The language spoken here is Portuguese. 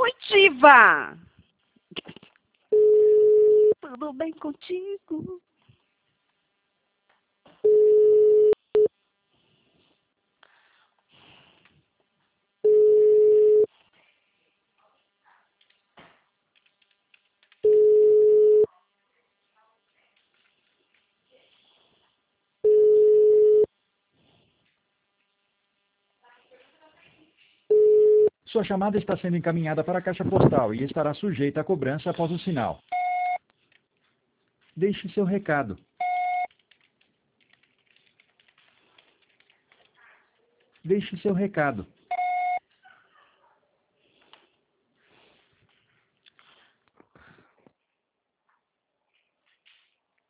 Oi, diva! Tudo bem contigo? Sua chamada está sendo encaminhada para a caixa postal e estará sujeita a cobrança após o sinal. Deixe seu recado. Deixe seu recado.